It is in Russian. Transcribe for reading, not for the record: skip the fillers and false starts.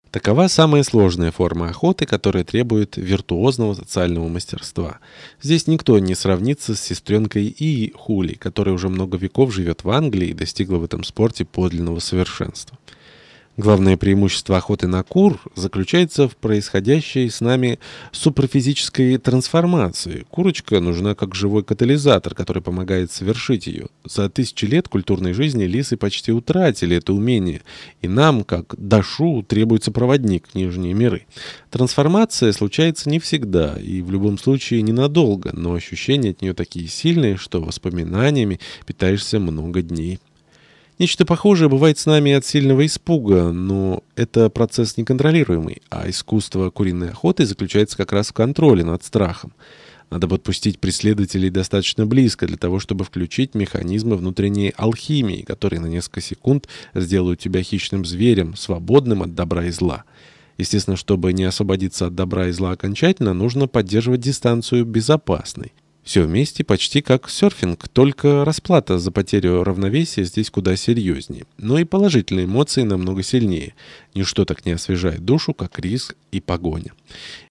Такова самая сложная форма охоты, которая требует виртуозного социального мастерства. Здесь никто не сравнится с сестренкой Ии Хули, которая уже много веков живет в Англии и достигла в этом спорте подлинного совершенства. Главное преимущество охоты на кур заключается в происходящей с нами суpraфизической трансформации. Курочка нужна как живой катализатор, который помогает совершить ее. За тысячи лет культурной жизни лисы почти утратили это умение, и нам, как Дашу, требуется проводник в нижние миры. Трансформация случается не всегда и в любом случае ненадолго, но ощущения от нее такие сильные, что воспоминаниями питаешься много дней. Нечто похожее бывает с нами от сильного испуга, но это процесс неконтролируемый, а искусство куриной охоты заключается как раз в контроле над страхом. Надо подпустить преследователей достаточно близко для того, чтобы включить механизмы внутренней алхимии, которые на несколько секунд сделают тебя хищным зверем, свободным от добра и зла. Естественно, чтобы не освободиться от добра и зла окончательно, нужно поддерживать дистанцию безопасной. Все вместе почти как серфинг, только расплата за потерю равновесия здесь куда серьезнее. Но и положительные эмоции намного сильнее. Ничто так не освежает душу, как риск и погоня.